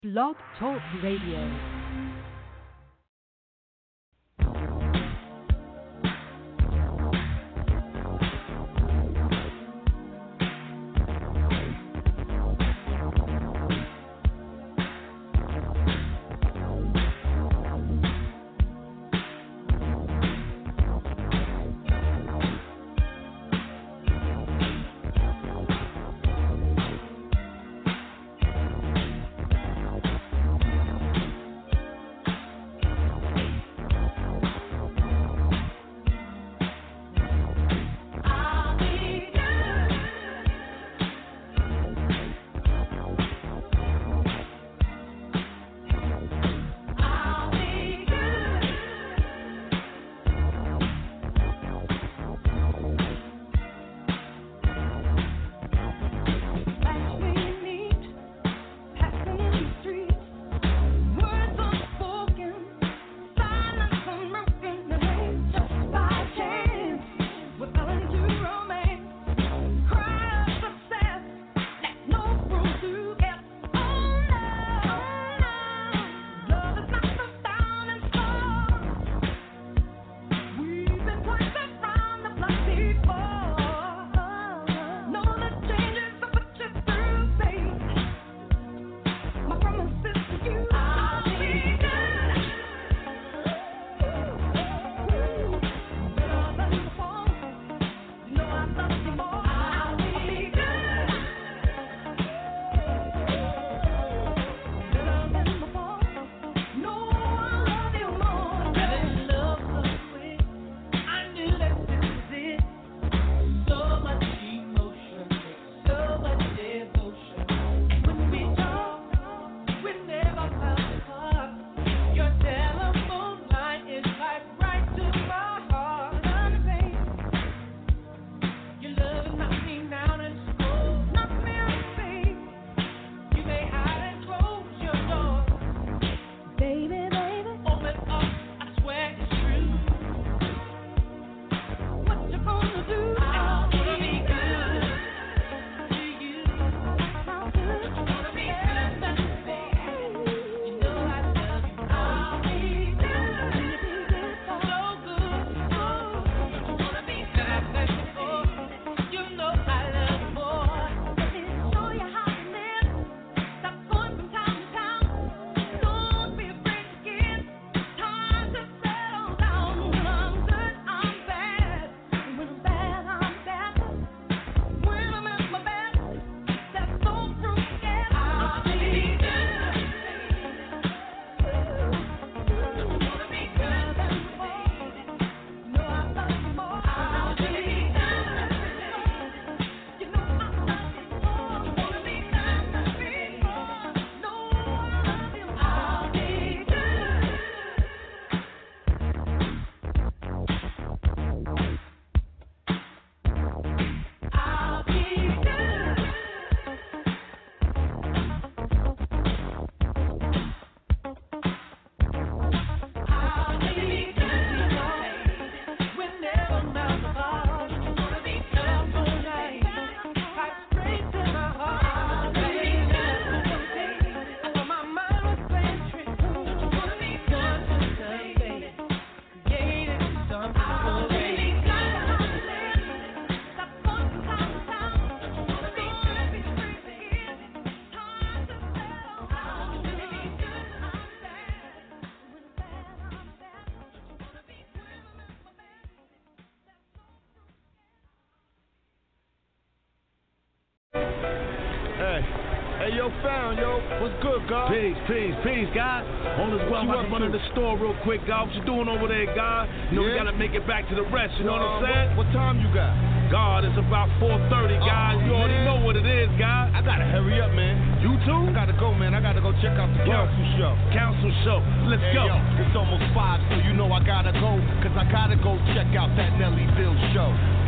Blog Talk Radio. Peace, God. On this well, I'm running the store real quick, God. What you doing over there, God? You know, we gotta make it back to the rest, you know what I'm saying? What time you got? God, it's about 4:30, guys. You already know what it is, God. I gotta hurry up, man. You too? I gotta go, man. I gotta go check out the council show. Let's go. Yo, it's almost 5, so you know I gotta go. Cause I gotta go check out that Nellyville show.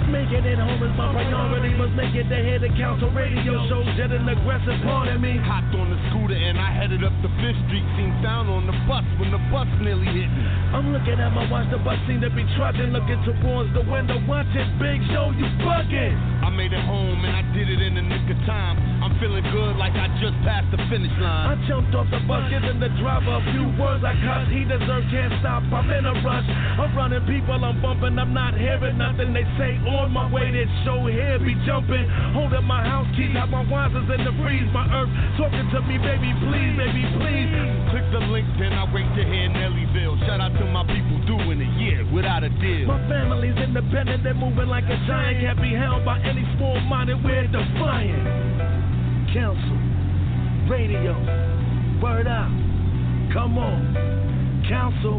Making it home is my priority. Must make it to head of council radio shows. Yet an aggressive part of me. Hopped on the scooter and I headed up the 5th Street. Seen down on the bus when the bus nearly hit me. I'm looking at my watch, the bus seem to be trudging. Looking towards the window, watch it, Big Show, you bugging. I made it home and I did it in the nick of time. I'm feeling good like I just passed the finish line. I jumped off the bus, giving the driver a few words I cuss. He deserves, can't stop, I'm in a rush. I'm running people, I'm bumping, I'm not hearing nothing. They say on my way, this show here be jumping. Holding my house keys, have my wisers in the freeze. My earth talking to me, baby, please, baby, please. Click the link, then I wait to hear Nellyville. Shout out to my people doing it, yeah, without a deal. My family's independent, they're moving like a giant. Can't be held by any small-minded, we're defiant. Council, radio, word out, come on. Council,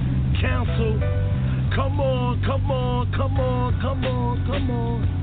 come on, come on, come on, come on, come on.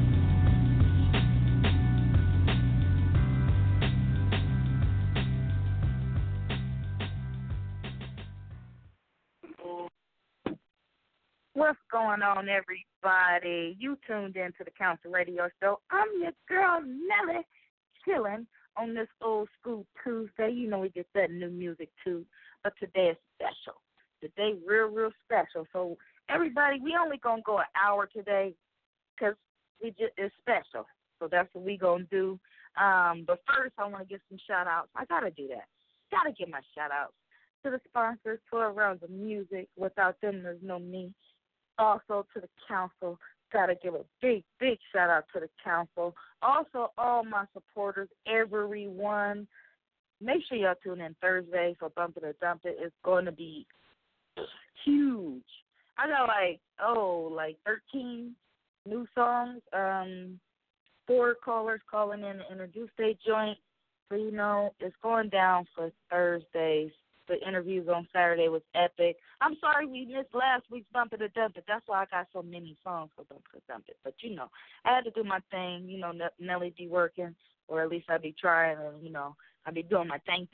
What's going on, everybody? You tuned in to the Council Radio Show. I'm your girl, Nelly, chilling on this old school Tuesday. You know we get that new music, too. But today is special. Today, real special. So, everybody, we only going to go an hour today because it's special. So, that's what we going to do. But first, I want to give some shout-outs. I got to do that. Got to give my shout-outs to the sponsors, 12 Rounds of Music. Without them, there's no me. Also to the council, gotta give a big shout out to the council. Also, all my supporters, everyone. Make sure y'all tune in Thursday for Bump It or Dump It. It's going to be huge. I got like 13 new songs. 4 callers calling in to introduce their joint. So you know it's going down for Thursdays. The interviews on Saturday was epic. I'm sorry we missed last week's Bump It or Dump It. That's why I got so many songs for Bump It or Dump It. But, you know, I had to do my thing. You know, Nelly be working, or at least I be trying, and, you know, I be doing my thing.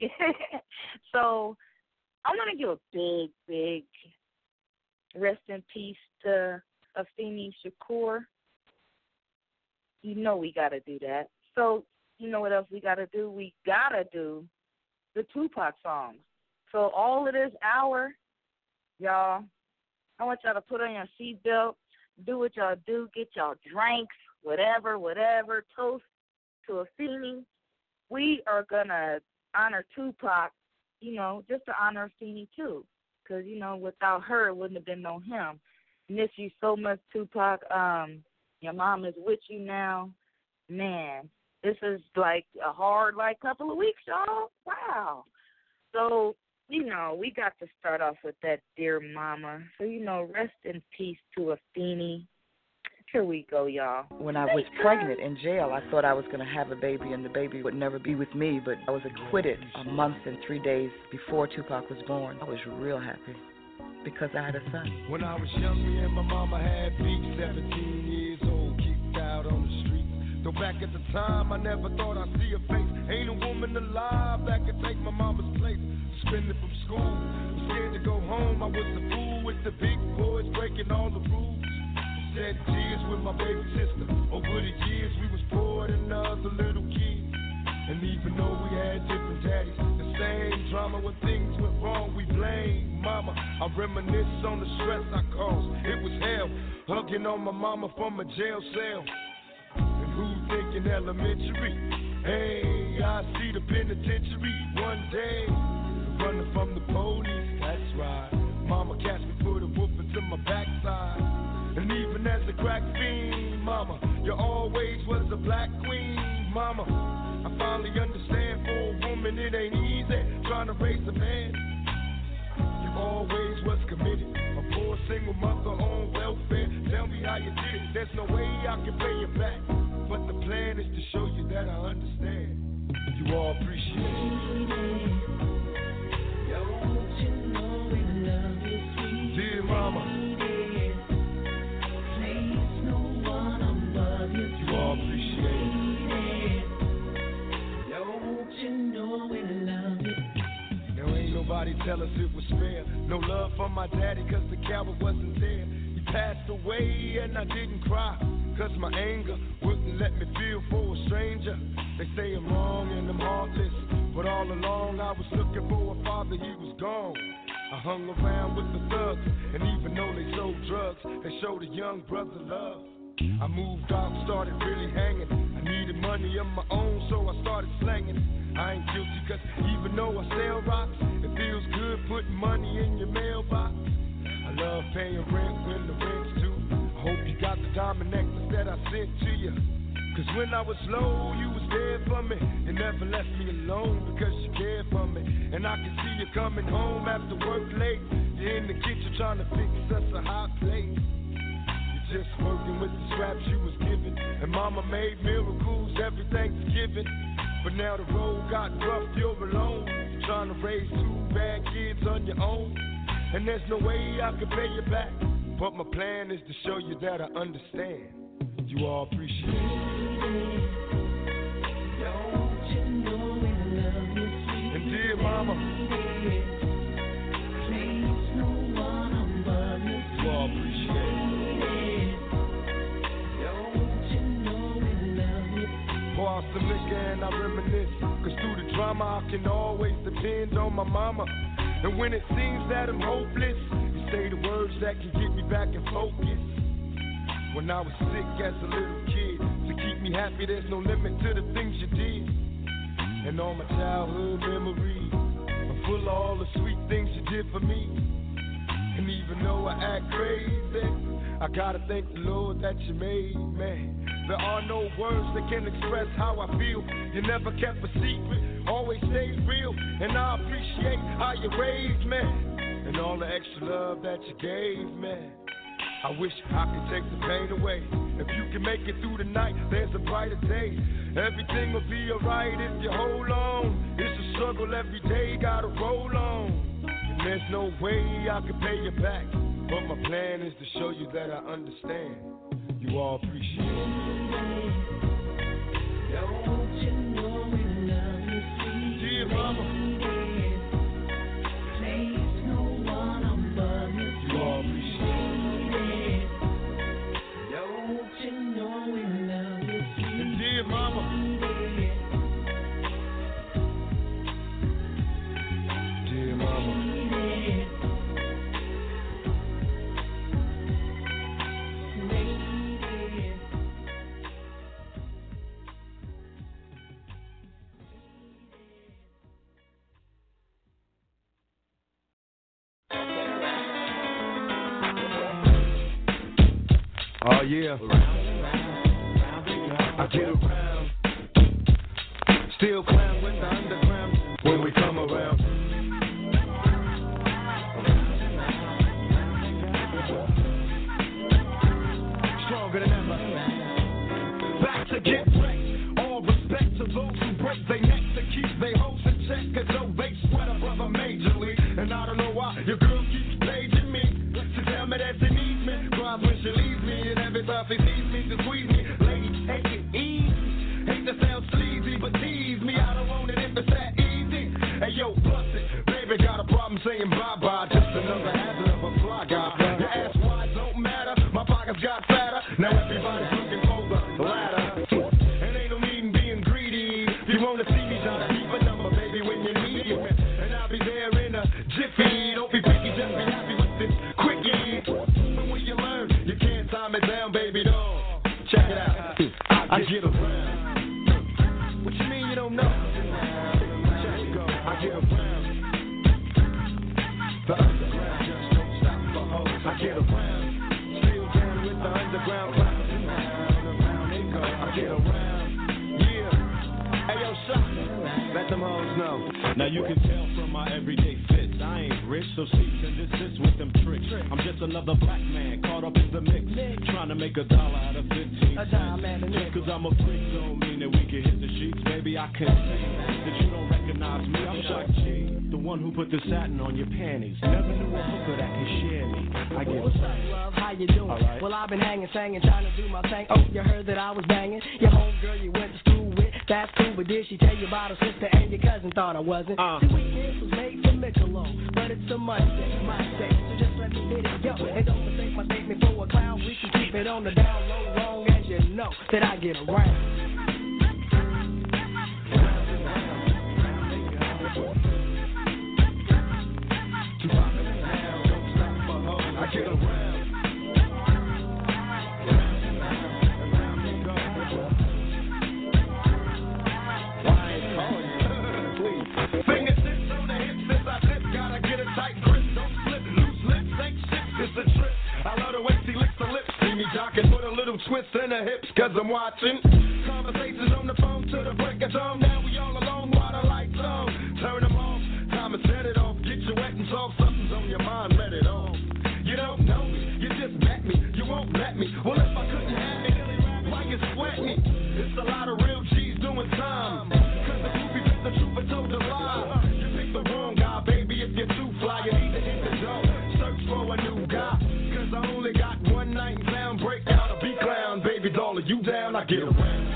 So I want to give a big rest in peace to Afeni Shakur. You know we got to do that. So you know what else we got to do? We got to do the Tupac songs. So all of this hour, y'all, I want y'all to put on your seatbelt, do what y'all do, get y'all drinks, whatever, toast to Afeni. We are going to honor Tupac, you know, just to honor Afeni too, because, you know, without her, it wouldn't have been no him. Miss you so much, Tupac. Your mom is with you now. Man, this is like a hard, couple of weeks, y'all. Wow. So, you know, we got to start off with that Dear Mama. So, you know, rest in peace to Afeni. Here we go, y'all. When I was pregnant in jail, I thought I was going to have a baby and the baby would never be with me, but I was acquitted a month and 3 days before Tupac was born. I was real happy because I had a son. When I was young, me and my mama had beef, 17 years old, kicked out on the street. Though back at the time, I never thought I'd see her face. Ain't a woman alive that could take my mama's place. Suspended from school, scared to go home. I was a fool with the big boys breaking all the rules. Shed tears with my baby sister. Over the years, we was poor than other little kids. And even though we had different daddies, the same drama when things went wrong, we blame mama. I reminisce on the stress I caused. It was hell, hugging on my mama from a jail cell. And who thinking elementary? Hey, I see the penitentiary one day. Running from the police, that's right. Mama catch me, put a whoop into my backside. And even as a crack fiend, mama, you always was a black queen, mama. I finally understand for a woman it ain't easy trying to raise a man. You always was committed, a poor single mother on welfare. Tell me how you did it, there's no way I can pay you back. But the plan is to show you that I understand. You all appreciate it. Dear mama, you all appreciate it. Now ain't nobody tell us it was fair. No love from my daddy cause the coward wasn't there. He passed away and I didn't cry, cause my anger wouldn't let me feel for a stranger. They say I'm wrong and I'm heartless, but all along I was looking for a father, he was gone. I hung around with the thugs, and even though they sold drugs, they showed a young brother love. I moved out, started really hanging. I needed money of my own, so I started slanging. I ain't guilty, cause even though I sell rocks, it feels good putting money in your mailbox. I love paying rent when the rent's due. I hope you got the diamond necklace that I sent to you. Cause when I was low, you was there for me. You never left me alone because you cared for me. And I can see you coming home after work late. You're in the kitchen trying to fix us a hot plate. You're just working with the scraps you was given. And mama made miracles every Thanksgiving. But now the road got rough, you're alone. You're trying to raise 2 bad kids on your own. And there's no way I can pay you back. But my plan is to show you that I understand. You all appreciate it. Don't you know we love you, sweet and dear mama, please no one above you, you all appreciate it. Don't you know we love you. Pour out some liquor and I reminisce, cause through the drama I can always depend on my mama. And when it seems that I'm hopeless, you say the words that can get me back in focus. When I was sick as a little kid, to keep me happy, there's no limit to the things you did. And all my childhood memories are full of all the sweet things you did for me. And even though I act crazy, I gotta thank the Lord that you made me. There are no words that can express how I feel. You never kept a secret, always stayed real. And I appreciate how you raised me, and all the extra love that you gave me. I wish I could take the pain away. If you can make it through the night, there's a brighter day. Everything will be alright if you hold on. It's a struggle every day, gotta roll on. And there's no way I can pay you back, but my plan is to show you that I understand. You all appreciate it. Don't you know we love you, sweet Dear mama, please no one above you, you all appreciate it. Don't you know we love you, sweet And dear mama, dear mama, oh yeah, I get around, still clown with the underground when we come around. Stronger than ever, back to get wrecked. All respect to those who break their necks to keep their hopes in check, cause though they sweat above a major league. And I don't know why your girl keeps paging me to tell me that she needs me. Cries when she leaves me, and every time she sees me to squeeze me. Lady, take it easy. Hate to sound sleazy, but tease me. I don't want it if it's that easy. Hey yo, bust it. Baby got a problem saying bye-bye. Just another habit of a fly guy. Your ass wide don't matter. My pockets got fatter. Now everybody's looking for the ladder. And ain't no need in being greedy. If you wanna see me, just keep a number, baby, when you need it. And I'll be there in a jiffy. Don't be picky, just be happy with this quickie. But when you learn, you can't time it down, baby, dog. Check it out. I get around. What you mean you don't know? Check it go. I get around. The underground just don't stop for hoes. I get around. Still down with the underground clouds. Around they go. I get around. Yeah. Hey yo, shot. Let them hoes know. Now you can tell from my everyday fits, I ain't rich, so cease and desist with them tricks. I'm just another black man caught up in the mix, trying to make $1 out of 15 cents. Just cause I'm a freak don't mean that we can hit the sheets. Baby, I can see that you don't recognize me. I'm Shock G, the one who put the satin on your panties. Never knew a hooker that could share me. I get what's up, love? How you doing? Right. Well, I've been hanging, singing, trying to do my thing. Oh, you heard that I was banging your homegirl you went to school with. That's cool, but did she tell you about her sister and your cousin? Thought I wasn't. See, weekends was made for me. Michelob, but it's a Monday, my day, so just let me hit it, yo. And don't mistake my statement for a clown. We can keep it on the down low, long as you know that I get around. I get around. Fingertips on the hips as I dip, gotta get a tight grip. Don't slip, loose lips ain't shit, it's a trip. I love the way she licks her lips. See me jocking, put a little twist in her hips, cause I'm watching. Conversations on the phone to the break of dawn. Now we all alone while the lights on. Turn them off, time to set it off. Get you wet and soft, something's on your mind, let it off. You don't know me, you just met me, you won't let me. Well, if I couldn't have it, why you sweat me? It's a lot of real G's doing time. Cause the groupie picked the truth and told the lie. You picked the wrong guy, baby, if you're too fly. You need to hit the door, search for a new guy. Cause I only got one night in town, break out a beat clown. Baby, all of you down, I get around.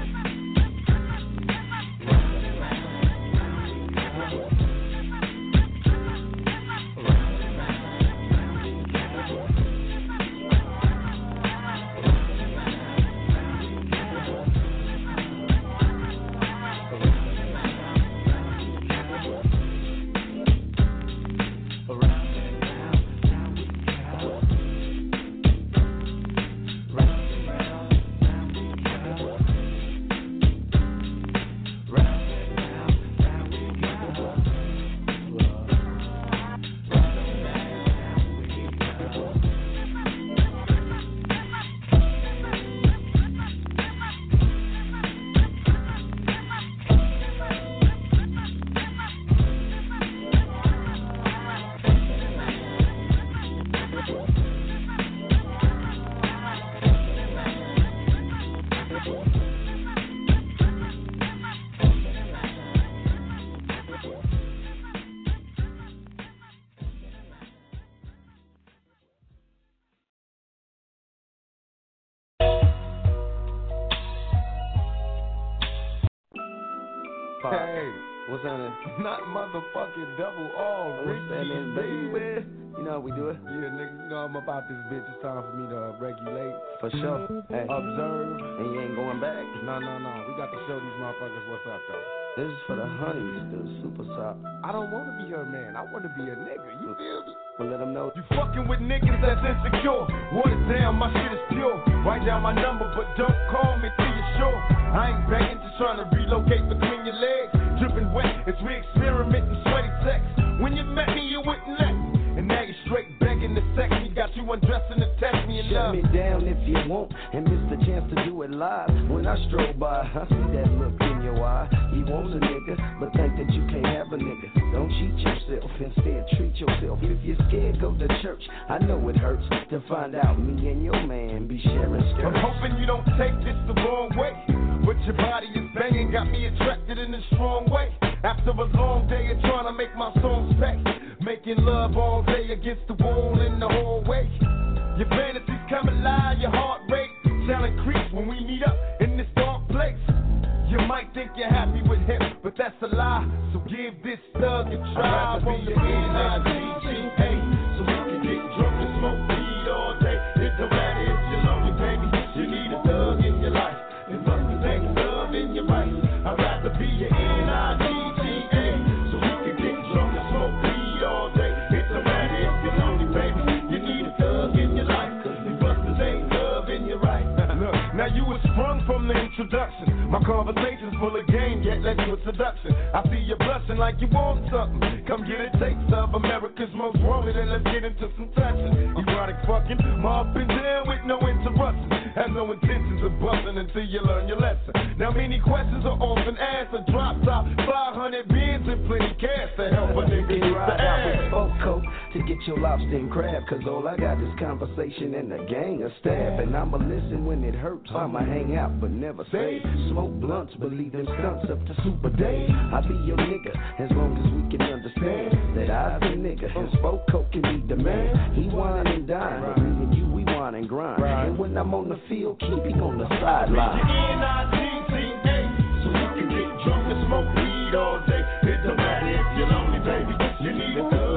Hey, what's that in? Not motherfucking double R, what's that in, baby? You know how we do it? Yeah, nigga, you know I'm about this bitch. It's time for me to regulate. For sure. Hey. Observe. And you ain't going back? No. We got to show these motherfuckers what's up, though. This is for the honeys, the super top. I don't want to be her man. I want to be a nigga. You feel me? Well, let them know. You fucking with niggas that's insecure. Water down, my shit is pure. Write down my number, but don't call me till you're sure. I ain't begging, just trying to relocate between your legs. Dripping wet as we experiment in sweaty sex. When you met me, you wouldn't let me. And now you're straight begging to sex me. Got you undressing to text me and shut me down if you want and miss the chance to do it live. When I stroll by, I see that look in your eye. You want a nigga, but think that you can't have a nigga. Don't cheat yourself, instead treat yourself. If you're scared, go to church. I know it hurts to find out me and your man be sharing skirts. I'm hoping you don't take this the wrong way. But your body is banging, got me attracted in a strong way. After a long day of trying to make my songs pay, making love all day against the wall in the hallway. Your fantasies come alive, your heart rate shall increase when we meet up in this dark place. You might think you're happy with him, but that's a lie. So give this thug a try. On the N-I-G-G-A, so we can get drunk and smoke weed all day. It don't matter if you're lonely, baby. You need a thug in your life. It must be take love in your right. I'd rather be your N-I-G-G-A, so we can get drunk and smoke weed all day. It don't matter if you're lonely, baby. You need a thug in your life. It must be take love in your right. Look, now you were sprung from the introduction. My conversation's full of game, yet led to a seduction. I see you blushing like you want something. Come get a taste of America's most wanted, and let's get into some touching. Erotic fucking, my up and down with no interruption. Have no intentions of busting until you learn your lesson. Now many questions are often asked. A drop top, 500 bins and plenty cash to help a nigga ride out with Foco to get your lobster and crab. Cause all I got is conversation and a gang of stab. And I'ma listen when it hurts. I'ma hang out but never say. Smoke blunts, believe them stunts up to Super Day. I'll be your nigga as long as we can understand that I'm the nigga and Foco can be the man. He wine and dine, but me and you, we wine and grind. And when I'm on the field, keep him on the sideline. N-I-G-G-A, so we can get drunk and smoke weed all day. It don't matter if you're lonely, baby. You need a thug.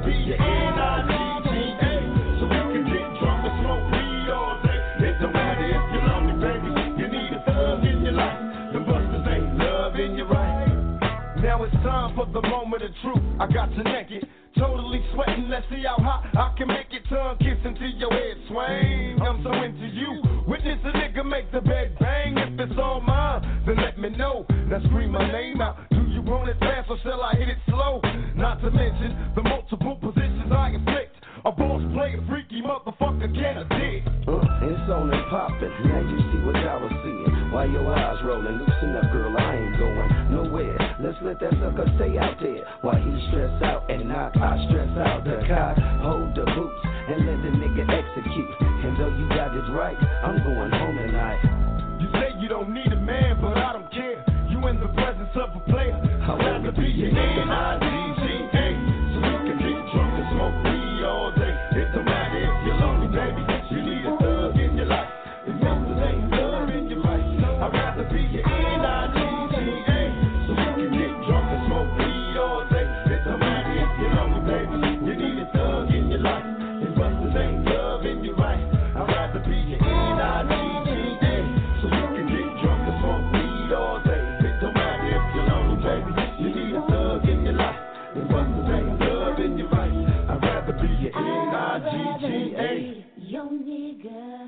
be your N-I-G-G-A. So we can get drunk and smoke weed all day. It don't matter if you're lonely, baby. You need a thug in your life. The busters ain't loving you right. Now it's time for the moment of truth. I got you naked, totally sweating. Let's see how hot I can make it. Tongue kissing till your head swing. I'm so into you. Witness a nigga make the bed bang. If it's all mine, then let me know. Now scream my name out. Do you want it fast or shall I hit it slow? Not to mention the multiple positions I inflict. A boss player, freaky motherfucker, can a dick. It's on and poppin'. Now you see what I was seeing. Why your eyes rollin'? Loosen up, girl, I ain't going nowhere. Let's let that sucker stay out there. While he stress out and not I stress out. The cock, hold the boots and let the nigga execute. And though you got it right, I'm going home tonight. You say you don't need a man, but I don't care. You in the presence of a player. I'd rather be your N-I-G-G-A. So we can get drunk and smoke weed all day. It don't matter if you're lonely, baby. You need a thug in your life. If youngsters ain't loving you right, I'd rather be your N-I-G-G-A. So we can get drunk and smoke weed all day. It don't matter if you're lonely, baby. You need a thug in your life. If youngsters ain't loving you right, I'd rather be your N-I-G-G-A. So you can get drunk and smoke weed all day. It don't matter if you're lonely, baby. You need a thug in your life. If youngsters ain't loving you right, I'd rather be your N-I-G-G-A. Yo, nigga.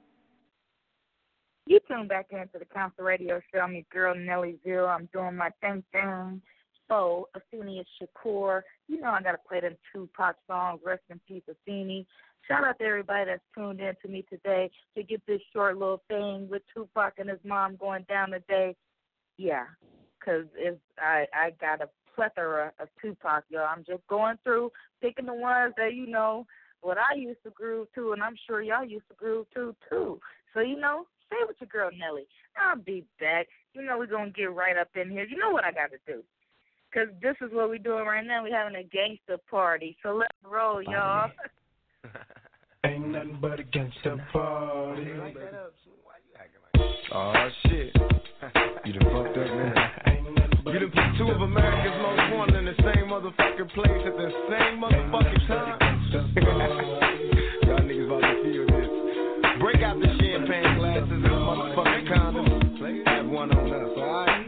You tune back into the Council Radio Show. I'm your girl, Nelly Zero. I'm doing my thing. So, Afeni Shakur. You know I got to play them Tupac songs. Rest in peace, Afeni. Shout out to everybody that's tuned in to me today to get this short little thing with Tupac and his mom going down today. Yeah, because I got a plethora of Tupac, y'all. I'm just going through, picking the ones that, you know, what I used to groove to, and I'm sure y'all used to groove to, too. So, you know, stay with your girl, Nelly. I'll be back. You know we're going to get right up in here. You know what I got to do. Because this is what we're doing right now. We're having a gangster party. So let's roll, y'all. Ain't nothing but a gangster party. Oh, shit. You done fucked up, man. You done put two of America's most wanted in the same motherfucking place at the same motherfucking time. Y'all niggas about to feel this. Break out the champagne glasses and motherfucking condoms. Have one on us, alright?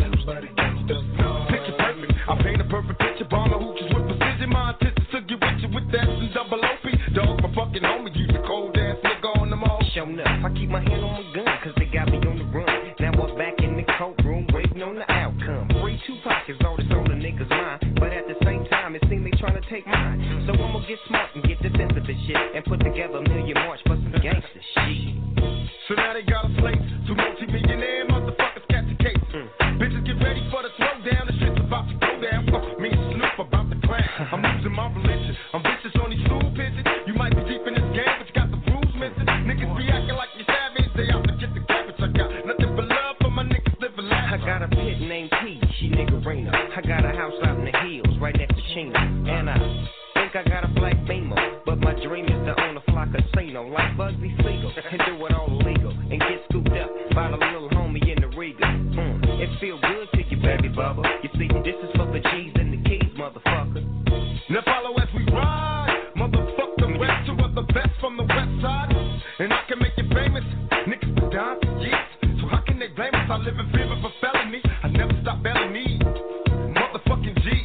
Picture perfect. I paint a perfect picture. Bomber hooches with precision. My intentions to get with you with that and double OP. Dog, my fucking homie. You the cold ass nigga on them all. Showing up. I keep my hand on my gun because they got me on the run. Now I'm back in the courtroom waiting on the outcome. Free Tupac is all that's on the niggas' mind. But at the same time, it seems they trying to take mine. So I'm gonna get smart and get defensive and shit. And put together a million march for some gangster shit. So now they got a place. Two multi-millionaire motherfuckers catch a case. Bitches get ready for the throwdown. The shit's about to go down. Me and Snoop about to crash. I'm losing my religion. I'm vicious on these stool pigeons. You might be deep in this game, but you got the rules missing. Niggas be acting like you savage. They out to get the cabbage. I got nothing but love for my niggas living life. I got a pit named P. She niggerina. I got a house out in the hills right next to Chino. And I think I got a black Beamer. But my dream is to own a fly casino like Bugsy Siegel. And do it all illegal. And get scooped up by the little homie in the Riga. It feel good to you, baby bubba. You see, this is for the G's and the keys, motherfucker. Now follow as we ride. Motherfuck the rest, two of the best from the west side. And I can make you famous. Niggas been down for years. So how can they blame us? I live in fear of a felony. I never stop belling me. Motherfucking G.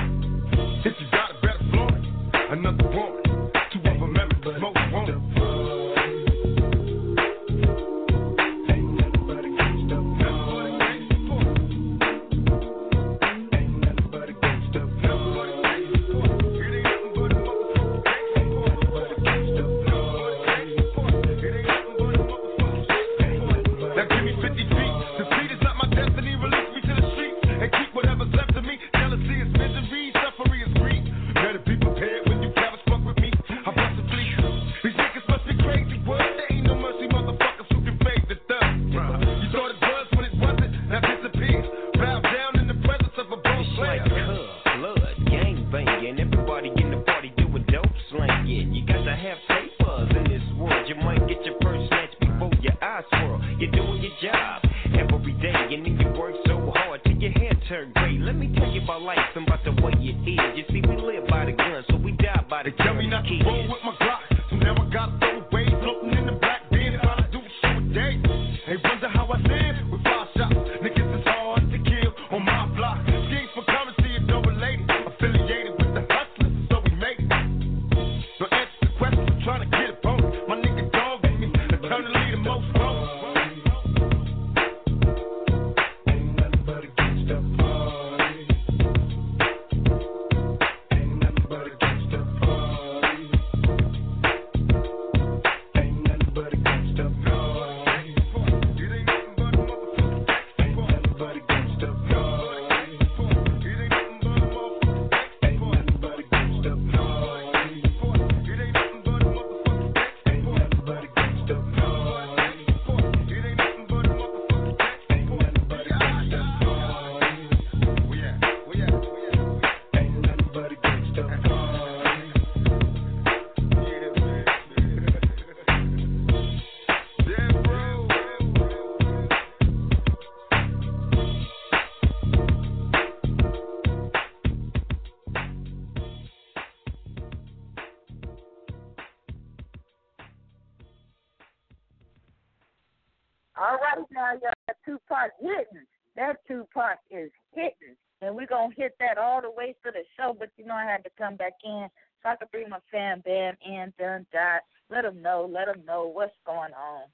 If you got it, better flaunt it. Another woman. Two of America's most wanted. Turn great. Let me tell you about life and about the way it is. You see, we live by the gun, so we got to roll with my Glock. So now I got to throw away, floating in the black den, trying to do the show a day. They wonder how I live with 5 shots. Niggas is hard to kill on my block. Schemes for currency and double related, affiliated with the hustlers, so we make it. So answer the question, I'm trying to get a bonus. My nigga dog in me, eternally the most bonus. Ain't nothing but a gangsta party. Ain't nothing but a gangsta party. Ain't nothing but a gangsta party. It ain't nothing but a motherfucker. Ain't nothing but a gangsta party. It ain't nothing but a motherfucker. Ain't nothing but a gangsta party. It ain't nothing but a motherfucker. Ain't nothing but a gangsta party. It ain't nothing but a motherfucker. Ain't nothing but a gangsta party. We at? Ain't nothing but a gangsta party. Yeah, bro. All right, now, y'all, Tupac hitting. That Tupac is hitting. And we're going to hit that all the way through the show, but you know I had to come back in so I could bring my fan band in, done, dot. Let them know what's going on.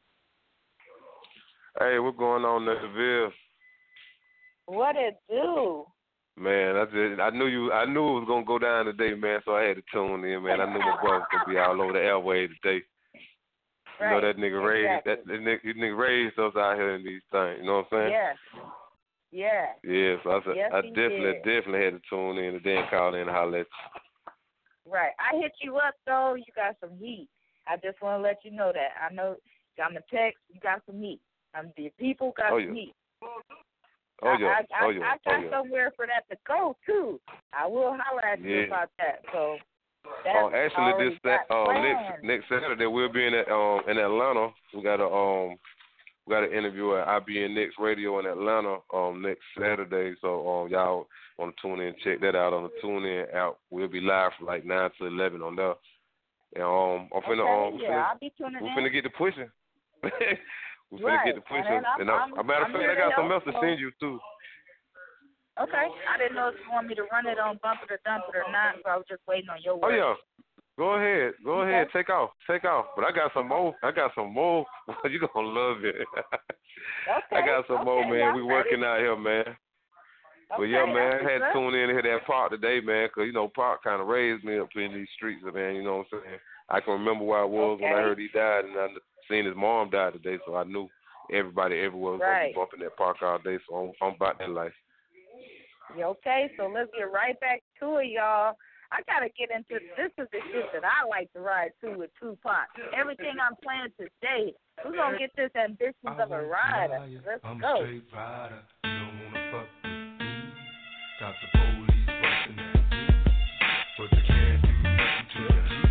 Hey, what's going on, Nashville? What it do? Man, I knew it was gonna go down today, man. So I had to tune in, man. I knew my boy was gonna be all over the airways today. You know that nigga raised exactly. that nigga raised us out here in these things. You know what I'm saying? Yeah. Yeah. So I said Yes, I he definitely had to tune in and then call in and holler at you. Right. I hit you up, though. You got some heat. I just want to let you know that. I know you got my text. You got some heat. The people got some heat. I got somewhere for that to go, too. I will holler at you about that. So that's actually, next Saturday we'll be in Atlanta. We got an interview at IBN Next Radio in Atlanta next Saturday. So y'all want to tune in, check that out on the TuneIn app. We'll be live from like 9 to 11 on there. And I'll be tuning in. We're finna get to pushing. We're finna get to pushing. And matter of fact, I got something else to send you too. Okay. I didn't know if you want me to run it on Bump It or Dump It or not, so I was just waiting on your word. Oh yeah. Go ahead. Take off. But I got some more. You're gonna love it. I got some more, man. We working out here, man. But yeah, man, I had to tune in and hear that Pac today, man, because, you know, Pac kind of raised me up in these streets, man, you know what I'm saying? I can remember where I was when I heard he died, and I seen his mom die today, so I knew everybody everywhere was going to be bumping that Pac all day, so I'm about that life. Okay, so let's get right back to it, y'all. I got to get into this. Is the shit that I like to ride to with Tupac. Everything I'm playing today, we're going to get this Ambitions of a Rider. Let's I'm go. a straight rider. You don't want to fuck with me. Got the police busting that beat, but they can't do nothing to the heat.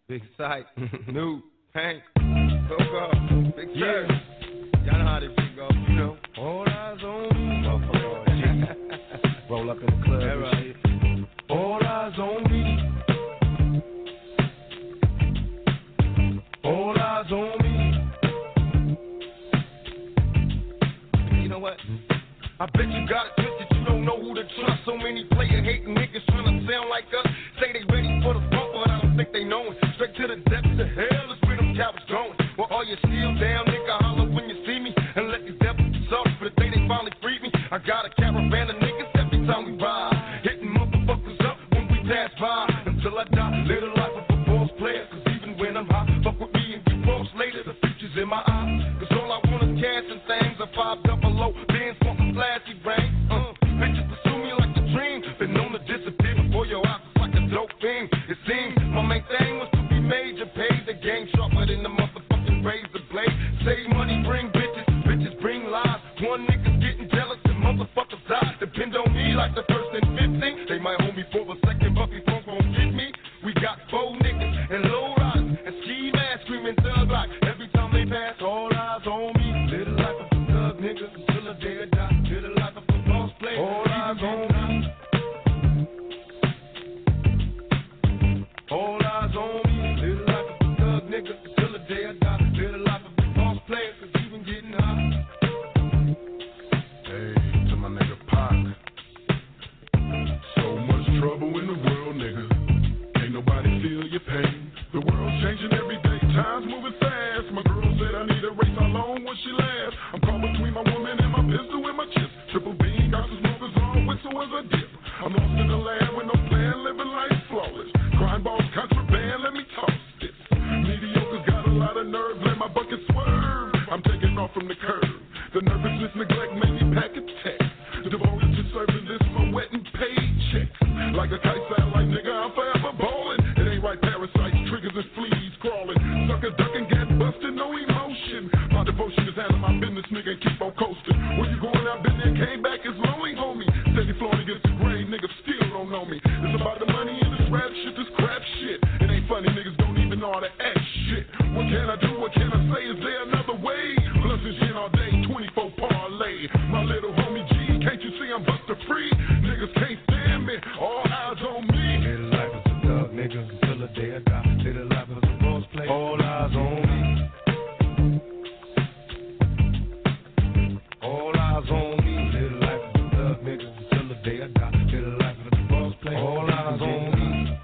Big Sight, New, Hank, Coco, Big Sir. Y'all know how this shit go, you know. All eyes on me. Roll up in the club and shit. All eyes on me. All eyes on me. You know what? I bet you got it twisted, you don't know who to trust. So many player hating niggas trying to sound like us. Say they ready for the bump, but I don't think they know it. Straight to the depths of hell is where them cowards going. Well, all you still down, nigga, holler when you see me. And let these devils suffer for the day they finally free me. I got a caravan of niggas every time we ride. Hitting motherfuckers up when we pass by. Until I die, live the life of a boss player. Cause even when I'm high, fuck with me and get lost later. The future's in my eyes. Cause all I want is cash and things. A 5 double O, bands want some flashy brains. Bitches pursue me like a dream. Been known to disappear before your eyes. It's like a dope thing. It seems my main thing was to be major. Pay the game sharper than the motherfucking razor blade. Save money, bring bitches. Bitches bring lies. One nigga's getting jealous and motherfuckers die. Depend on me like the first and 15. They might hold me for a second, but these folks won't get me. We got 4 niggas and low riders and ski masks screaming thug like every time they pass. All eyes on me. Live the life of a thug nigga until the day I die. Live the life of a boss player. All eyes on me. All eyes on me. Live the life of a thug nigga until the day I die. Live the life of a boss player, cause even getting high. Hey, to my nigga Pac. So much trouble in the world, nigga. Ain't nobody feel your pain. The world's changing every day, time's moving fast. My girl said I need a race, how long will she last? I'm caught between my woman and my pistol and my chips. Triple beam, got some smokers on, whistle as I dip. I'm lost in the land with no plan, living life flawless. Crime balls, contraband, let me toss this. Mediocre's got a lot of nerve, let my bucket swerve. I'm taking off from the curb. The nervousness, neglect, made me pack a text. Devoted to serving this for wet and paid checks. Like a kite satellite, nigga, I'm forever ballin'. It ain't right, parasites, triggers and fleas crawling. Sucker ducking, get busted, no emotion. My devotion is handling my business, nigga, and keep on coasting. Where you going, I've been there, came back, it's lonely, homie. Steady flowing against the grain, niggas still don't know me. It's about the money and this rap shit, this crap shit. It ain't funny, niggas don't even know how to act shit. What can I do, what can I say, is there another way? Plus this shit all day, 24 parlay. My little homie G, can't you see I'm buster free? Niggas can't stand me, all eyes on me. Live the life as a thug, nigga, until the day I die. Live the life as a boss player, all eyes on me. All eyes on me. Live the life as a thug, nigga, until the day I die. Live the life as a boss player, all eyes on me.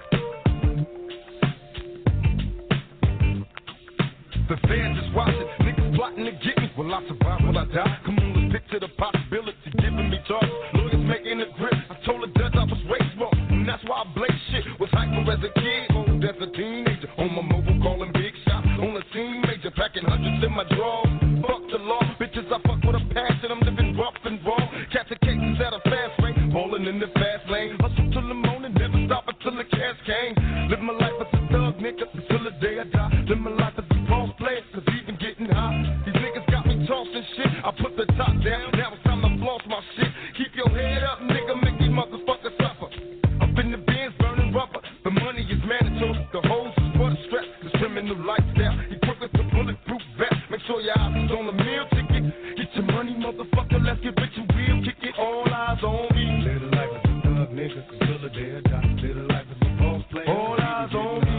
The fans is watching, niggas plotting to get me. Will I survive, will I die? Come on, let's picture the possibility, giving me charges. Lawyers making a grip, I told the judge I was raised wrong. And that's why I blaze shit, was hyper as a kid, old as a teenager. On my mobile calling big shots, on the scene major, packing hundreds in my drawers. Fuck the law, bitches I fuck with a passion, I'm living rough and raw. Catching cases at a fast rate, falling in the fast lane. Hustle till the morning, never stop until the cash came. Live my life as a thug, nigga, until the day I die. Live my life as a boss player, cause even getting high. These niggas got me tossing shit, I put the top down, now it's time to floss my shit. Keep your head up, nigga, make these motherfuckers suffer. Up in the bins, burning rubber, the money is mandatory. The hoes is for the strap, this criminal lifestyle. Equipped with the bulletproof vest, make sure your eyes is on the meal ticket. Get your money, motherfucker, let's get rich and real, kick it. All eyes on me. Live the life as a thug, nigga, until the day I die. Live the life as a boss player. All eyes on me.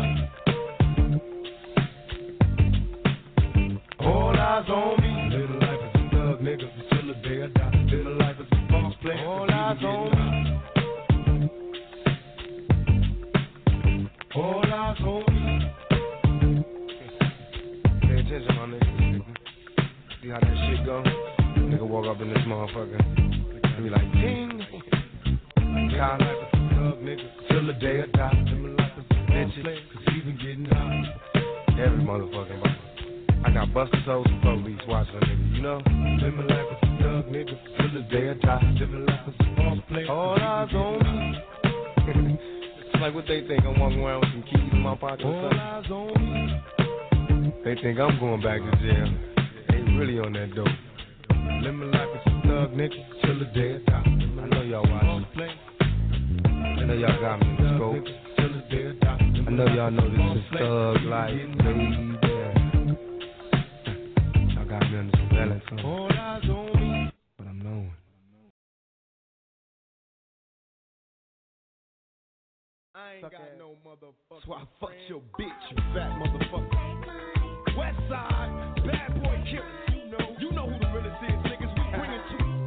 All eyes on me. Live the life as a thug, nigga, until the day I die. Live the life as a boss player. All eyes on me. All eyes on me. Pay attention, my nigga. See how that shit go? Nigga walk up in this motherfucker and be like, ding. God, life as a thug, nigga, till the day I die. Live my life as a boss player, cause even getting high. Every motherfucking body. I got busted toes and police watching a nigga, you know? Live my life as a thug, nigga, till the day I die. Live my life as a boss player, all eyes on me. It's like what they think, I'm walking around with some keys in my pocket or something. All eyes on me. They think I'm going back to jail. They really on that dope. Live my life as a thug, nigga, till the day I die. I know y'all watching. I know y'all got me in the scope. I know y'all know this is Thug Life, baby. Y'all got me under some relics on. All eyes on me. But I'm knowing. I ain't got no motherfucker. So I fucked your bitch, you fat motherfucker. West side, bad boy killers. You know who the realest is, niggas. We bring it to you.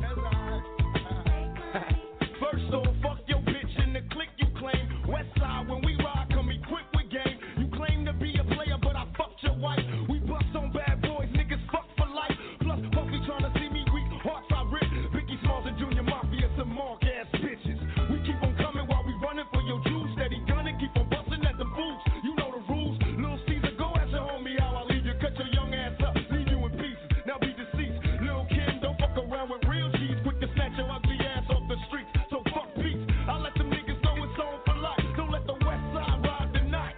First off, fuck your bitch in the clique you claim. West side, when we ride, come equipped with game. You claim to be a player, but I fucked your wife. We bust on bad boys, niggas fuck for life. Plus, Puffy trying to see me weak, hearts I rip. Biggie Smalls and Junior Mafia, some mark ass bitches. We keep on coming while we running for your juice. Steady gunning, keep on busting at the boots. You know the rules. Lil Caesar, go ask your homie how I leave you. Cut your young ass up, leave you in pieces. Now be deceased. Lil Kim, don't fuck around with real cheese. Quick to snatch your ugly ass off the streets. So fuck peace. I let them niggas know it's on for life. Don't let the West Side ride the night.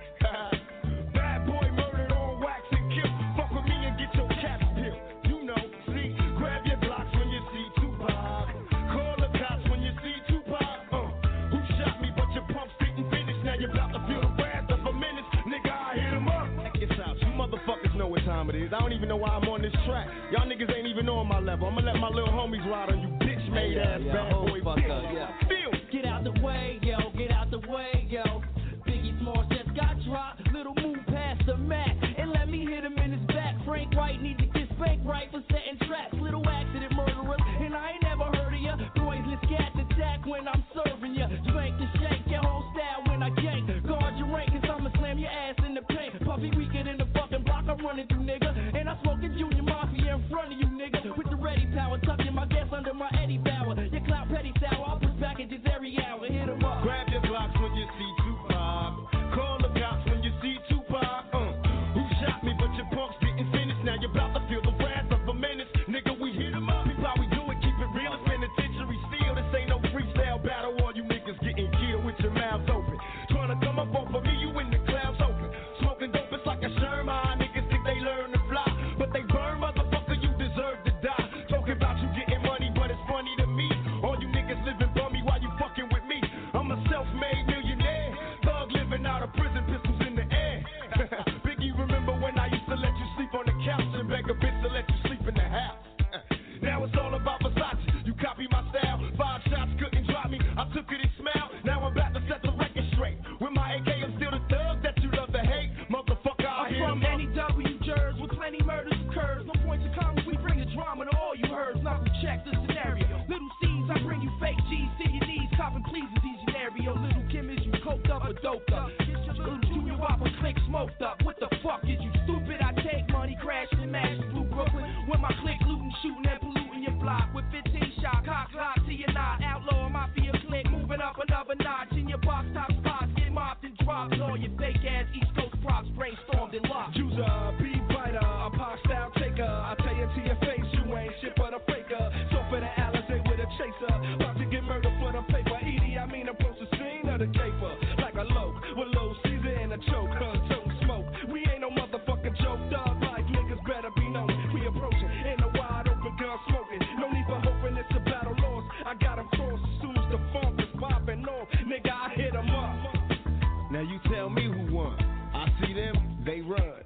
Bad boy murdered on wax and kill. Fuck with me and get your caps peeled. You know, see, grab your blocks when you see Tupac. Call the cops when you see Tupac. Who shot me but your pumps didn't finish. Now you're about to feel the wrath of a menace. Nigga, I hit him up. Check this out. You motherfuckers know what time it is. I don't even know why I'm on this track. Y'all niggas ain't even on my level. I'ma let my little homies ride on you bitch made ass bad boy bitch. Feel. Get out the way, yo, get out the way, yo. Biggie Smalls just got dropped. Little move past the Mac and let me hit him in his back. Frank White need to get spanked right for setting traps. Little accident murderers, and I ain't never heard of ya. Poisonous cat attack when I'm serving ya. Spank and shake your whole style when I gank. Guard your rank, cause I'ma slam your ass in the paint. Puffy weaker than the fucking block I'm running through, nigga. And I smoking Junior Mafia in front of you, nigga. With the ready power, tucking my gas under my Eddie Bauer. Your clout petty sour, I'll push packages every hour. Hit 'em up. Grab your blocks when you see Tupac. Call the cops when you see Tupac. Who shot me but your punks didn't finish. Now you're about to feel the wrath of a menace. Nigga, we hit 'em up. This how we do it. Keep it real. It's penitentiary steel. This ain't no freestyle battle. All you niggas getting killed with your mouths open. Trying to come up off of me, you in the clouds open. Smoking dope, it's like a Sherman. Niggas think they learn to fly, but they burn, motherfucker. You deserve to die. Talking about you getting money, but it's funny to me. All you niggas living bummy while you fucking with me. I'm a self-made millionaire, thug living out of prison, pistols in the air. Biggie, remember when I used to let you sleep on the couch and beg a bitch to let you sleep in the house? Now it's all about Versace. You copy my style. 5 shots couldn't drop me. I took it and smiled. Now I'm about to set the record straight. With my AK, I'm still the thug that you love to hate. Motherfucker, I hear I'm from NEW jurors with plenty murders occurs. No points of comments, we bring the drama to all you heard. Now we check the scenario. Little C's, I bring you fake G's to your knees. Copping please is easy scenario. Little Kim, is you coked up or doped up? Little Junior Whopper click smoked up. What the fuck is you stupid? I take money, crash and mash through Brooklyn. When my click looting, shooting and polluting your block. With 15 shot, cock lock to your knot. Outlaw mafia click, moving up another notch. In your box top spots, get mopped and dropped. All your fake ass East Coast props brainstormed and locked. User, beat biter, a pop style taker. I tell you to your face, you ain't shit but a faker. So for the Alizé with a chaser, about to get murdered for the paper. Edie, I mean approach the scene of the caper. Like a loke, with low Caesar and a choke. Toting smoke, we ain't no motherfucking joke. Dog life, niggas better be known. We approaching in a wide open gun smoking. No need for hoping it's a battle lost. I got 'em crossed as soon as the funk is popping off. Nigga, I hit 'em up. Now you tell me who won. I see them, they run.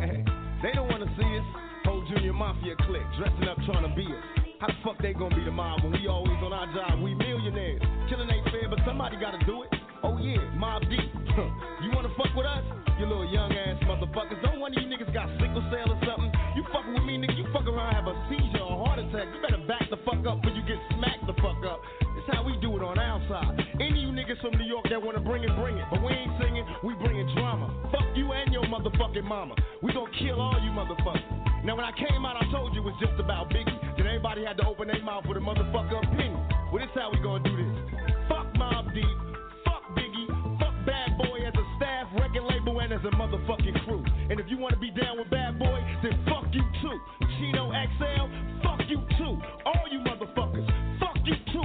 They don't wanna see us. Whole Junior Mafia clique, dressing up trying to be us. How the fuck they gonna be the mob when we always on our job? We millionaires. Killing ain't fair, but somebody gotta do it. Oh yeah, Mob Deep. You wanna fuck with us? You little young ass motherfuckers. Don't one of you niggas got sickle cell or something? You fucking with me, nigga. You fuck around, have a seizure or heart attack. You better back the fuck up before you get smacked the fuck up. It's how we do it on our side. Any of you niggas from New York that wanna bring it, bring it. But we ain't singing, we bringing drama. Fuck you and your motherfucking mama. We gonna kill all you motherfuckers. Now when I came out, I told you it was just about Biggie. Then everybody had to open their mouth with a motherfucker opinion. Well, this how we gonna do this. Fuck Mob Deep. Fuck Biggie. Fuck Bad Boy as a staff, record label, and as a motherfucking crew. And if you wanna be down with Bad Boy, then fuck you too. Chino XL, fuck you too. All you motherfuckers, fuck you too.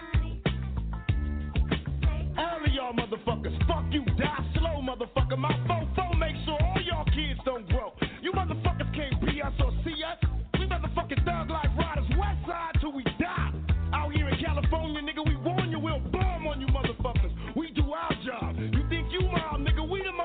All of y'all motherfuckers, fuck you. Die slow, motherfucker. My phone make sure all y'all kids don't grow. You motherfuckers can't be us or see us. We motherfucking thug life riders, west side till we die. Out here in California, nigga, we warn you, we'll bomb on you motherfuckers. We do our job. You think you mob, nigga, we the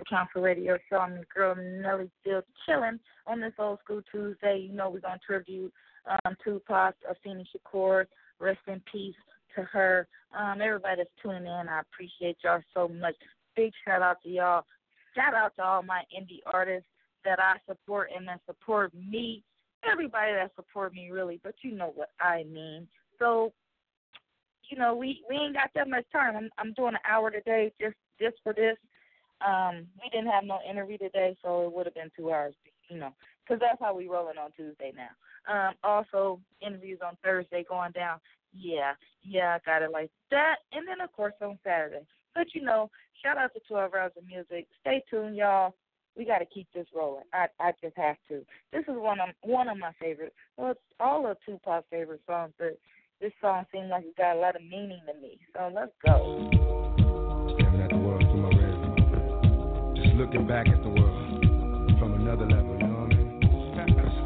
Council Radio Show. I'm your girl Nelly, still chilling on this Old School Tuesday. You know we're going to tribute Tupac, Afeni Shakur. Rest in peace to her. Everybody that's tuning in, I appreciate y'all so much. Big shout out to y'all. Shout out to all my indie artists that I support and that support me. Everybody that support me, really, but you know what I mean. So, you know, we ain't got that much time. I'm doing an hour today just for this. We didn't have no interview today, so it would have been 2 hours, you know, because that's how we rolling on Tuesday now. Also, interviews on Thursday going down. Yeah, I got it like that. And then, of course, on Saturday. But, you know, shout out to 12 Hours of Music. Stay tuned, y'all. We got to keep this rolling. I just have to. This is one of my favorites. Well, it's all of Tupac's favorite songs, but this song seems like it got a lot of meaning to me. So let's go. Staring at the world through my rearview. Just looking back at the world from another level, you know what I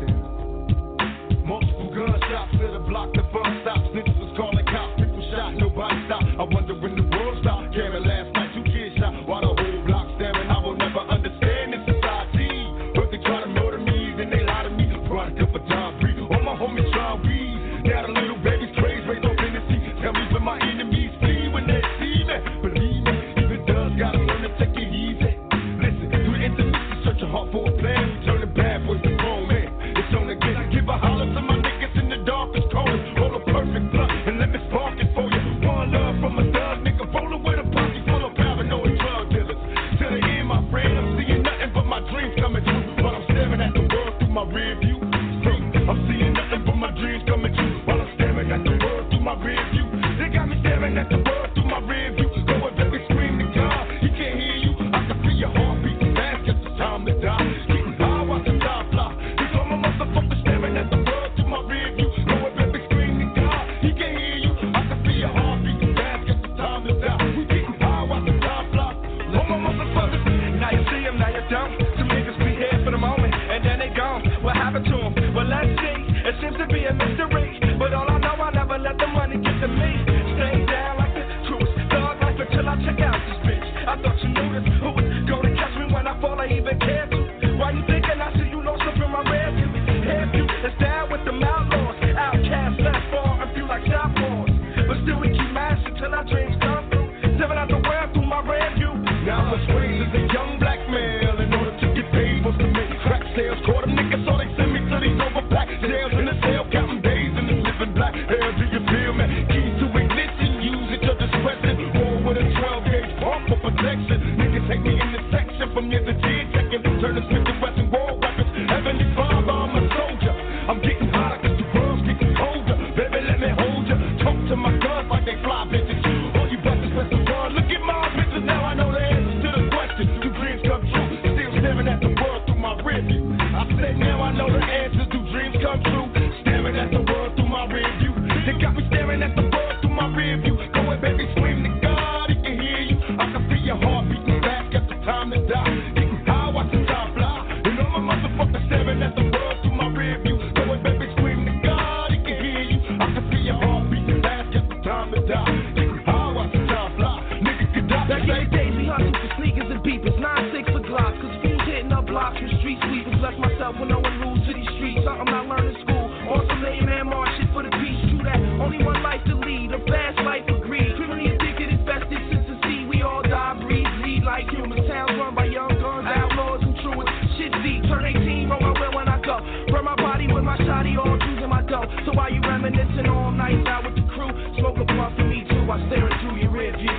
mean? Multiple gunshots to the block, the fun stops. Niggas was calling cops, people shot, nobody stopped. I wonder when the world stopped. Cameron last night, 2 kids shot, while the whole block staring. I will never understand this society. But they try to murder me, then they lie to me. Brought up a John Breed, all my homies try weed. Now the little baby's crazy, raised on Tennessee. Tell me when my enemies flee when they see me. Believe me, even thugs gotta learn to take it easy. Listen, through the intermission, search your heart for a plan. Turn the bad boys to grown man. It's on again. Give a holler to my niggas in the darkest corners. Roll a perfect blunt and let me spark it for you. One love from a thug nigga, rolling with a posse full of paranoid drug dealers. To the end, my friend, I'm seeing nothing but my dreams coming true. While I'm staring at the world through my rear view. I'm seeing nothing but my dreams coming true. While I'm staring at the world through my rear view. They got me staring at the world through my rear view. Go and baby scream to God, he can't hear you. I can feel your heart beating fast, guess it's time to die. Getting high, watch the time fly. These all my motherfuckers staring at the world through my rear view. Go and baby scream to God, he can't hear you. I can feel your heart beating fast, guess it's time to die. We getting high, watch the time fly. All my motherfuckers, now you see them, now you don't. Some niggas be here for the moment, and then they gone. What happened to them? Well, let's see. It seems to be a mystery, but all I know, I never let the money get to me. Stay down like the truest thug life until I check out this bitch. I thought you knew this. Who was gonna catch me when I fall? I even care to. Why you thinking I see you lost up in my rearview? Hairview is down with the outlaws. Outcasts left far and few like sophomores. But still we keep mashing till our dreams come through. Staring out the world through my rearview. Now I was raised as a young black male in order to get paid for some make crack sales. Caught a nigga, so they send me to these over black jails in the cell, counting days in the living black hell. Do you feel me? Keys to ignition, use it to discretion. War with a 12-gauge pump for protection. Niggas take me in the section from near the G-checking. Turn the Smith and Wesson war weapons. Heavenly Father, I'm a soldier. I'm getting hotter cause the world's getting colder. Baby, let me hold ya. Talk to my guns like they fly bitches. All you brothers, press the run. Look at my bitches, now I know the answer to the question. Do dreams come true? Still staring at the world through my rearview. I said now I know the answers. Do dreams come true? Staring at the world through my rearview. They got me staring at the world through my rearview. Go and baby scream to God, he can hear you. I can feel your heart beating fast, got the time to die. Getting high, watch the time fly. And all my motherfuckers staring at the world through my rearview. Go and baby scream to God, he can hear you. I can feel your heart beating fast, got the time to die. Getting high, watch the time fly. Niggas could die. Back in the days, we hustled for sneakers and beepers, 9-6 for Glocks, cause fools hitting up blocks from street sweepers. Left myself with no one rules to these streets, something I learned in school. On some lame man march shit for the peace, true that. Only one life to lead, a fast life of greed. Criminally addicted, infested since the sea. We all die, breathe, bleed like humans. Towns run by young guns, outlaws and truants. Shit deep, turn 18, roll my will when I go. Burn my body with my shotty, all using my dough. So while you reminiscing all night out with the crew, smoke a blunt for me too while staring through your rear view.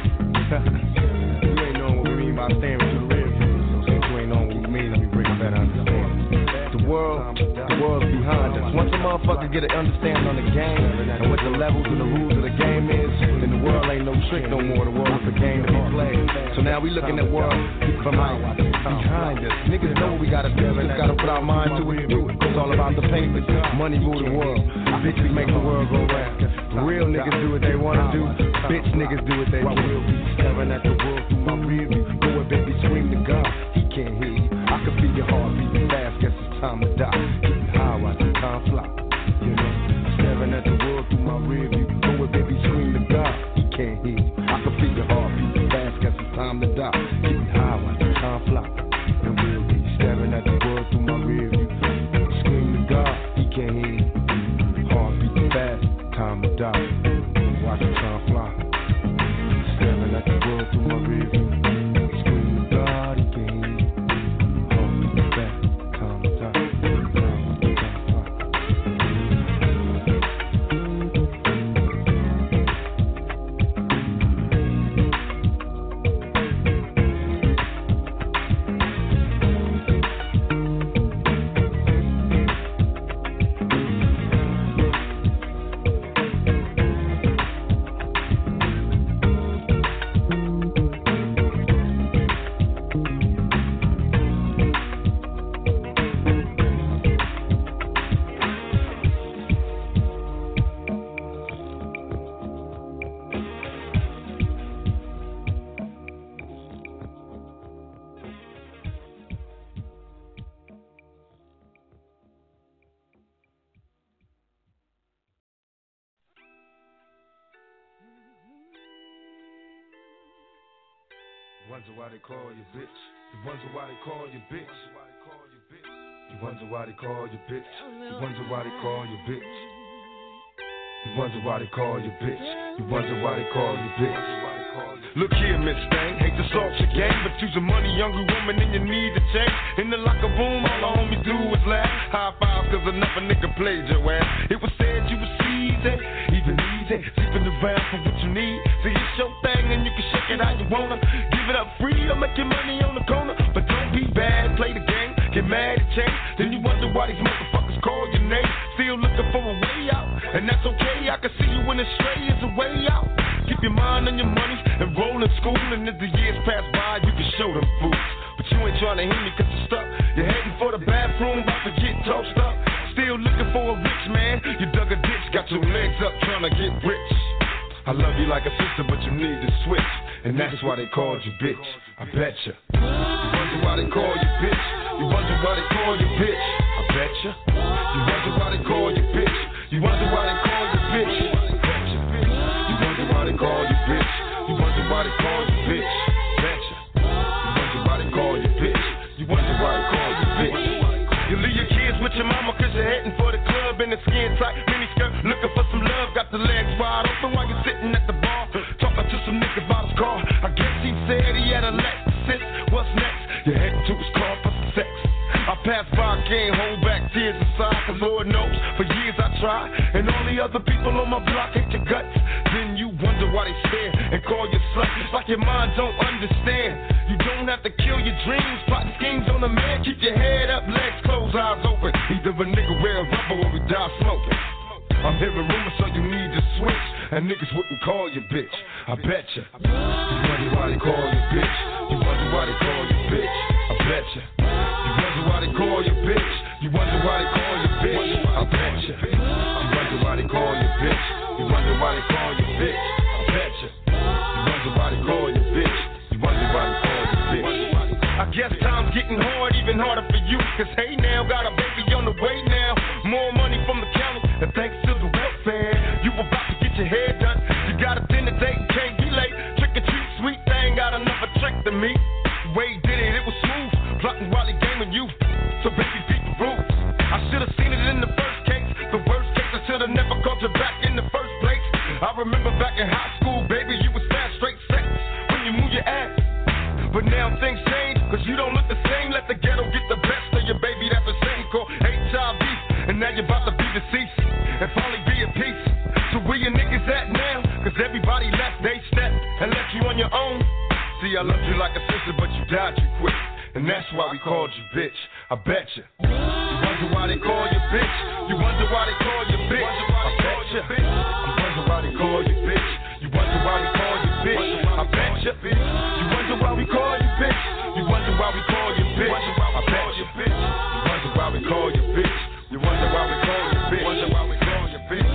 You ain't knowing what we mean by staring through the rear view. So since you ain't knowing what we mean, let me bring a better understanding. The world's behind us. Once a motherfucker get an understanding on the game and what the levels and the rules of the game is, then the world ain't no trick no more. The world is a game to be played. So now we looking at world from out behind us. Niggas know what we gotta do. We just gotta put our mind to it and do it. It's all about the paper. Money rule the world. Bitches make the world go round. Real niggas do what they wanna do. Bitch niggas do what they want. We'll be staring at the world through my rear view. Go and baby scream to God, he can't hear you. I can feel your heart beating fast, guess it's time to die. Getting high, watch the time fly. You know, staring at the world through my rear view. Go and baby scream to God, he can't hear you. I can feel your heart beating fast, guess it's time to die. Getting high, watch the time fly. wonder why they call you bitch. You wonder why they call you bitch. You wonder why they call you bitch. You wonder why they call you bitch. You wonder why they call you bitch. You wonder why they call you bitch. Look here, Miss Thang, hate to salt your game, but you's a money-hungry woman and you need to change. In the locker room, all the homies do is laugh. High five, cause another nigga played your ass. It was said you was easy, even easy, sleeping around for what you need. See, it's your thing and you can shake it how you wanna. Give it up free or make your money on the corner. But don't be bad, play the game, get mad and change. Then you wonder why these motherfuckers call your name. Still looking for a way out, and that's okay. I can see you when it's straight is a way out. Keep your mind on your money and roll in school, and as the years pass by, you can show them fools. But you ain't trying to hear me cause you're stuck. You're heading for the bathroom, about to get tossed up. Still looking for a rich man. You dug a ditch, got your legs up trying to get rich. I love you like a sister, but you need to switch. And that's why they called you bitch. I betcha. You wonder why they call you bitch. You wonder why they call you bitch. I betcha. You wonder why they call you bitch. You wonder why they call you bitch. I betcha. You wonder why they call you bitch. You wonder why they call you bitch. Betcha. You wonder why they call you bitch. You wonder why they call you bitch. You leave your kids with your mama cause you're heading for the club in a skin tight mini skirt, looking for some love, got the legs wide open while you're sitting at the bar, talking to some nigga about his car. I guess he said he had a Lexus. What's next? You're heading to his car for some sex. I passed by, can't hold back tears inside, cause Lord knows, for years I tried, and all the other people on my block hate your guts. Then you wonder why they stare and call you slut, it's like your mind don't understand. You don't have to kill your dreams, plot schemes on a man, keep your head up, legs closed, eyes open. Either a nigga wear a rubber or we die smoking. I'm hearing rumors so you need to switch, and niggas wouldn't call you bitch. I betcha. You wonder why they call you bitch. You wonder why they call you bitch. I betcha. You wonder why they call you bitch. You wonder why they call you bitch. I betcha. You wonder why they call you bitch. You wonder why they call you bitch. I betcha. You wonder why they call you bitch. You wonder why they call you bitch. I guess time's getting hard, even harder for you. Cause hey now, got a baby on the way now. More money from the county, and thanks to the welfare. You about to get your hair done. You got a dinner date, can't be late. Trick or treat, sweet thing, got another trick than me. Way did it was smooth. Plotting while he gaming you. So baby, beat the rules. I should've seen it in the first case. The worst case, I should've never called you back in the first place. I remember back in high school, baby, you was fast, straight sex when you move your ass. But now things change, cause you don't look the same. Let the ghetto get the best of your baby, that's the same called HIV. And now you're about to be deceased and finally be at peace. So where your niggas at now? Cause everybody left, they stepped and left you on your own. See, I loved you like a sister, but you died too quick. And that's why we called you bitch. I betcha. You wonder why they call you bitch. You wonder why they call you bitch. I betcha. You wonder why they call you bitch. You wonder why we call you bitch. I betcha. You wonder why we call you bitch. You wonder why we call you bitch. I betcha. You wonder why we call you bitch. You wonder why we call you bitch. Wonder why we call you bitch.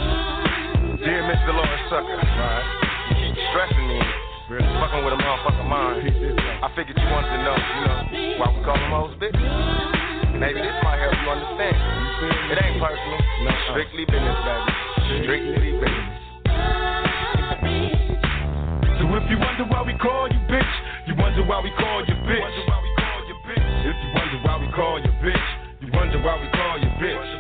Dear Miss Dolores Sucker, right? You keep stressing me. Really fucking with a motherfucking mind. I figured you wanted to know, why we call them hoes bitch. Maybe this might help you understand. It ain't personal. No, strictly business, baby. Strictly business. So if you wonder why we call you bitch, you wonder why we call you bitch. If you wonder why we call you bitch, you wonder why we call you bitch.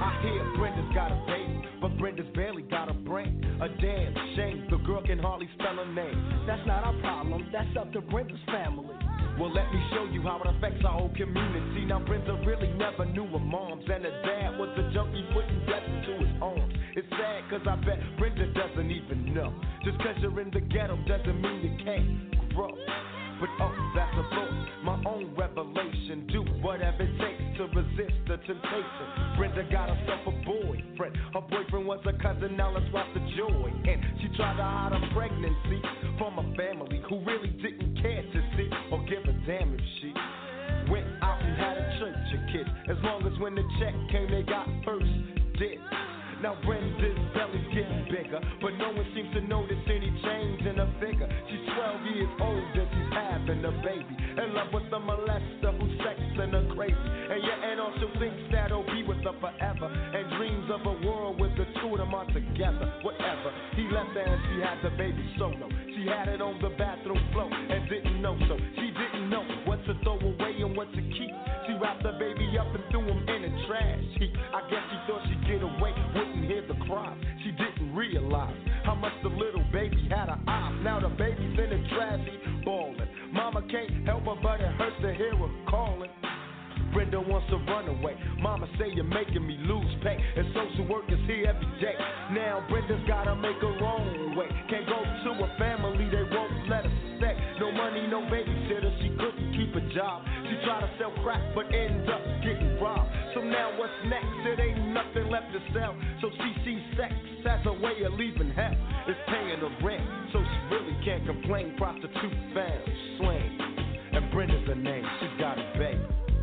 I hear Brenda's got a baby, but Brenda's barely got a brain. A damn shame, the girl can hardly spell her name. That's not our problem, that's up to Brenda's family. Well, let me show you how it affects our whole community. Now, Brenda really never knew her moms, and her dad was a junkie putting death into his arms. It's sad, cause I bet Brenda doesn't even know. Just cause you're in the ghetto doesn't mean you can't grow. But oh, that's a thought, my own revelation. Do whatever it takes to resist the temptation. Brenda got herself a boyfriend. Her boyfriend was a cousin, now let's watch the joy. And she tried to hide her pregnancy from a family who really didn't care to see or give a damn if she went out and had a church of kids. As long as when the check came, they got first dibs. Now Brenda's belly's getting bigger, but no one seems to notice any change in her figure. She's 12 years old and she's having a baby. In love with a molester who's sexing her crazy. And your aunt also thinks that'll be with her forever, and dreams of a world with the two of them are together. Whatever, he left her and she had the baby solo. She had it on the bathroom floor and didn't know so. She didn't know what to throw away and what to keep. She wrapped the baby up and threw him in the trash heap. I guess she thought she'd get away, wouldn't hear the cries. She didn't realize how much the little baby had her eyes. Now the baby's in the trash heap, bawling. Mama can't help her, but it hurts to hear her calling. Brenda wants to run away. Mama say you're making me lose pay, and social work is here every day. Now Brenda's gotta make her own way. Can't go to a family, they won't let her stay. No money, no babysitter, she couldn't keep a job. She tried to sell crack, but ends up getting robbed. So now what's next? It ain't nothing left to sell. So she sees sex as a way of leaving hell. It's paying the rent, so she really can't complain. Prostitute found, slain, and Brenda's her name. She got a baby.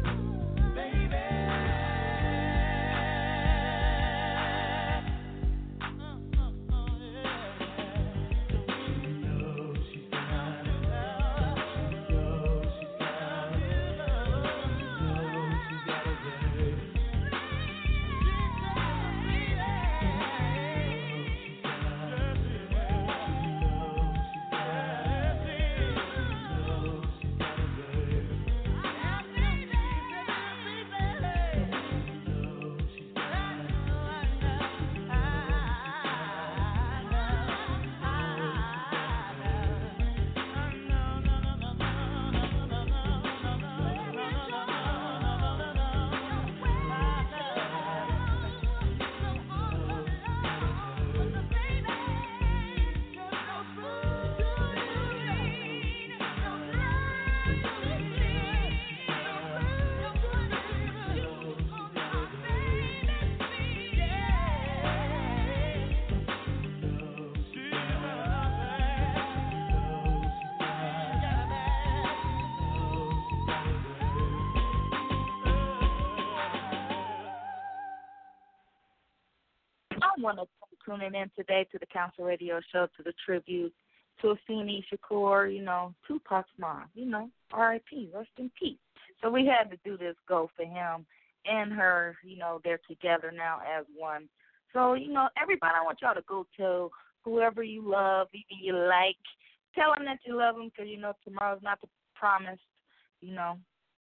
I want to tuning in today to the Council Radio Show, to the tribute to Afeni Shakur, you know, Tupac's mom, you know, R.I.P., rest in peace. So we had to do this go for him and her, you know, they're together now as one. So, you know, everybody, I want y'all to go to whoever you love, even you like. Tell them that you love them because, you know, tomorrow's not promised, you know.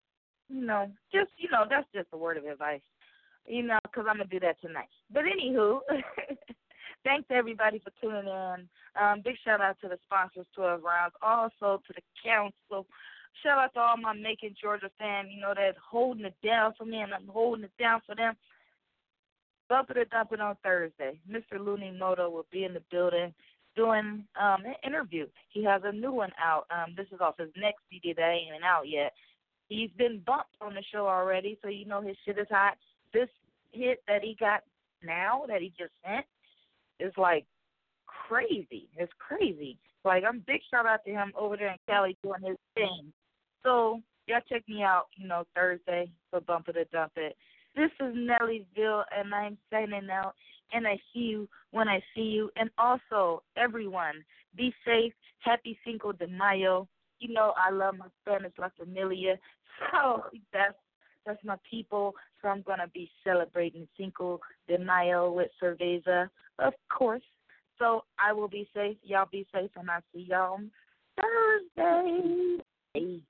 Just, you know, that's just a word of advice. You know, because I'm going to do that tonight. But anywho, thanks to everybody for tuning in. Big shout-out to the sponsors, 12 Rounds. Also to the council. Shout-out to all my Macon, Georgia fans, you know, that's holding it down for me, and I'm holding it down for them. Bumping and Dumping on Thursday. Mr. Looney Moto will be in the building doing an interview. He has a new one out. This is off his next CD that ain't even out yet. He's been bumped on the show already, so you know his shit is hot. This hit that he got now, that he just sent, is like crazy. It's crazy. Like, I'm big shout out to him over there in Cali doing his thing. So, y'all check me out, you know, Thursday for Bump It or Dump It. This is Nellyville, and I'm signing out, and I see you when I see you. And also, everyone, be safe. Happy Cinco de Mayo. You know I love my Spanish La Familia, so that's my people. So I'm going to be celebrating Cinco de Mayo with cerveza, of course. So I will be safe. Y'all be safe, and I'll see y'all on Thursday. Hey.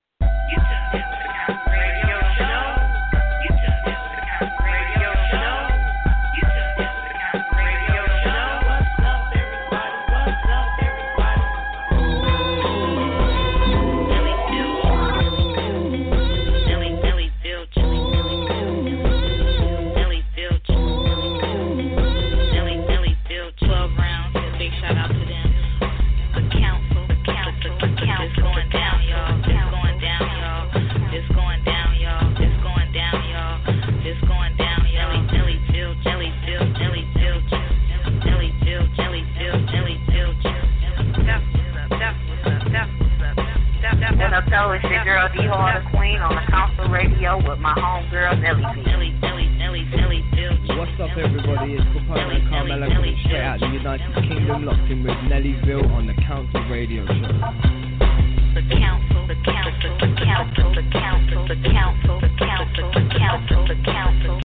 Carter Queen on the Council Radio with my homegirl Nelly B. What's up, everybody? It's Kupana and Carmela coming straight out the United Kingdom, locked in with Nellyville on the Council Radio Show. The council, the council, the council, the council, the council, the council, the council, the council.